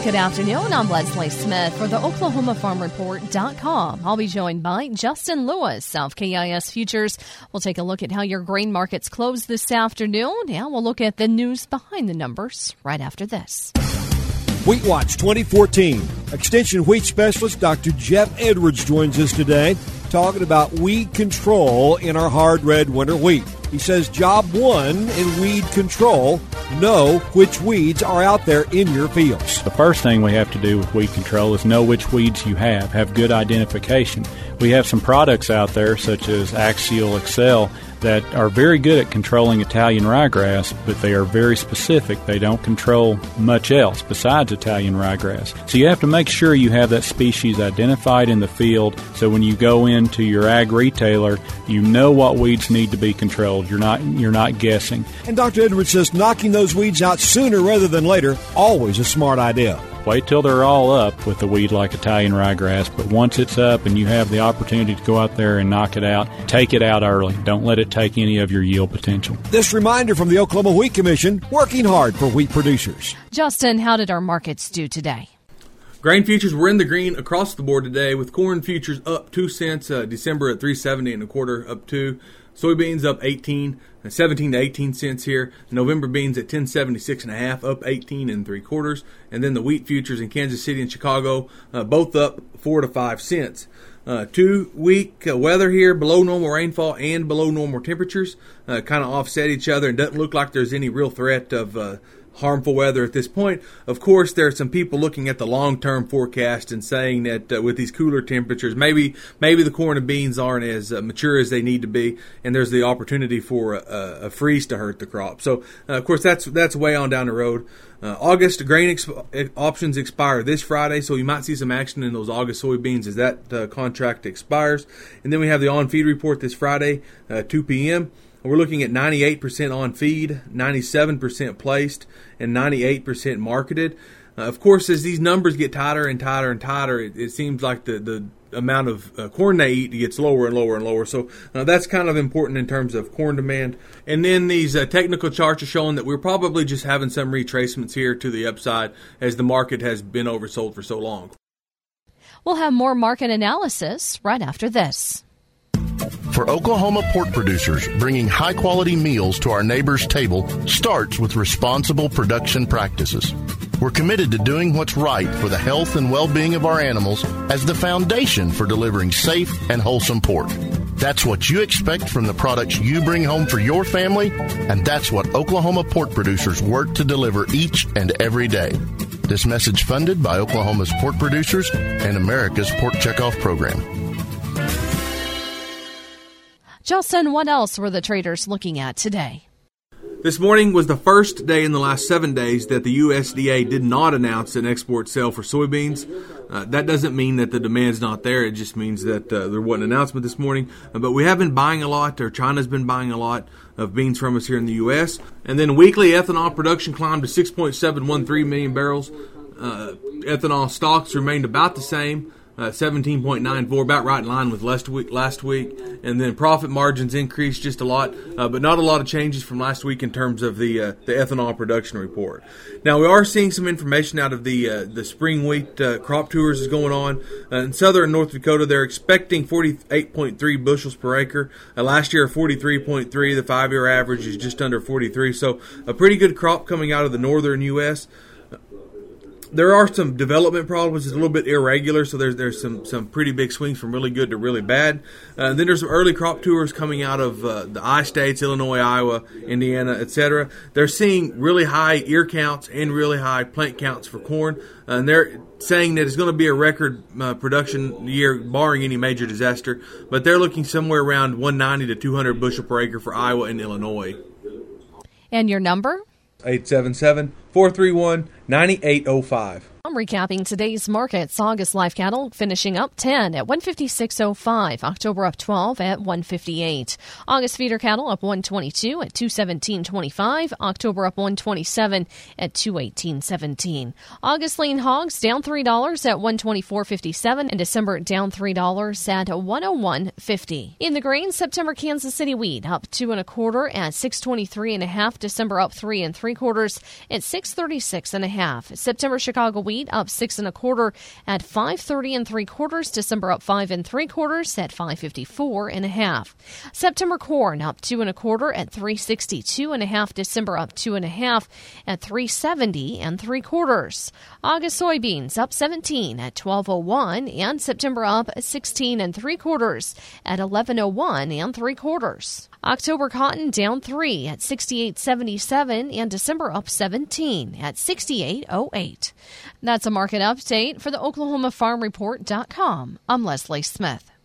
Good afternoon. I'm Leslie Smith for the OklahomaFarmReport.com. I'll be joined by Justin Lewis of KIS Futures. We'll take a look at how your grain markets closed this afternoon, and we'll look at the news behind the numbers right after this. Wheat Watch 2014. Extension wheat specialist Dr. Jeff Edwards joins us today talking about weed control in our hard red winter wheat. He says job one in weed control, know which weeds are out there in your fields. The first thing we have to do with weed control is know which weeds you have good identification. We have some products out there such as Axial Excel that are very good at controlling Italian ryegrass, but they are very specific. They don't control much else besides Italian ryegrass. So you have to make sure you have that species identified in the field so when you go into your ag retailer, you know what weeds need to be controlled. You're not guessing. And Dr. Edwards says knocking those weeds out sooner rather than later, always a smart idea. Wait till they're all up with a weed like Italian ryegrass, but once it's up and you have the opportunity to go out there and knock it out, take it out early. Don't let it take any of your yield potential. This reminder from the Oklahoma Wheat Commission, working hard for wheat producers. Justin, how did our markets do today? Grain futures were in the green across the board today, with corn futures up 2 cents, December at $3.70 1/4, up 2. Soybeans up 17 to 18 cents here. November beans at 10.76 1/2, up 18 3/4. And then the wheat futures in Kansas City and Chicago, both up 4 to 5 cents. 2 week weather here, below normal rainfall and below normal temperatures, kind of offset each other, and doesn't look like there's any real threat of harmful weather at this point. Of course, there are some people looking at the long-term forecast and saying that with these cooler temperatures, maybe the corn and beans aren't as mature as they need to be, and there's the opportunity for a freeze to hurt the crop. So, of course, that's way on down the road. August grain options expire this Friday, so you might see some action in those August soybeans as that contract expires. And then we have the on-feed report this Friday, 2 p.m., We're looking at 98% on feed, 97% placed, and 98% marketed. Of course, as these numbers get tighter and tighter and tighter, it seems like the amount of corn they eat gets lower and lower and lower. So that's kind of important in terms of corn demand. And then these technical charts are showing that we're probably just having some retracements here to the upside as the market has been oversold for so long. We'll have more market analysis right after this. For Oklahoma pork producers, bringing high-quality meals to our neighbors' table starts with responsible production practices. We're committed to doing what's right for the health and well-being of our animals as the foundation for delivering safe and wholesome pork. That's what you expect from the products you bring home for your family, and that's what Oklahoma pork producers work to deliver each and every day. This message funded by Oklahoma's pork producers and America's Pork Checkoff Program. Justin, what else were the traders looking at today? This morning was the first day in the last 7 days that the USDA did not announce an export sale for soybeans. That doesn't mean that the demand's not there. It just means that there wasn't an announcement this morning. But we have been buying a lot, or China's been buying a lot of beans from us here in the U.S. And then weekly ethanol production climbed to 6.713 million barrels. Ethanol stocks remained about the same. 17.94, about right in line with last week. And then profit margins increased just a lot, but not a lot of changes from last week in terms of the ethanol production report. Now, we are seeing some information out of the spring wheat crop tours is going on. In southern North Dakota, they're expecting 48.3 bushels per acre. Last year, 43.3. The 5-year average is just under 43. So a pretty good crop coming out of the northern U.S., There are some development problems. It's a little bit irregular, so there's some pretty big swings from really good to really bad. Then there's some early crop tours coming out of the I-states, Illinois, Iowa, Indiana, etc. They're seeing really high ear counts and really high plant counts for corn, and they're saying that it's going to be a record production year, barring any major disaster. But they're looking somewhere around 190 to 200 bushel per acre for Iowa and Illinois. And your number? 877-431-9805. I'm recapping today's markets. August live cattle finishing up 10 at 156.05. October up 12 at 158. August feeder cattle up 122 at 217.25. October up 127 at 218.17. August lean hogs down $3 at 124.57, and December down $3 at 101.50. In the grain, September Kansas City wheat up 2 1/4 at 623.5. December up 3 3/4 at 636.5. September Chicago wheat wheat up 6 1/4 at 5.30 3/4. December up 5 3/4 at 5.54 1/2. September corn up 2 1/4 at 3.62 1/2. December up 2 1/2 at 3.70 3/4. August soybeans up 17 at 12.01 and September up 16 3/4 at 11.01 3/4. October cotton down 3 at 68.77 and December up 17 at 68.08. That's a market update for the OklahomaFarmReport.com. I'm Leslie Smith.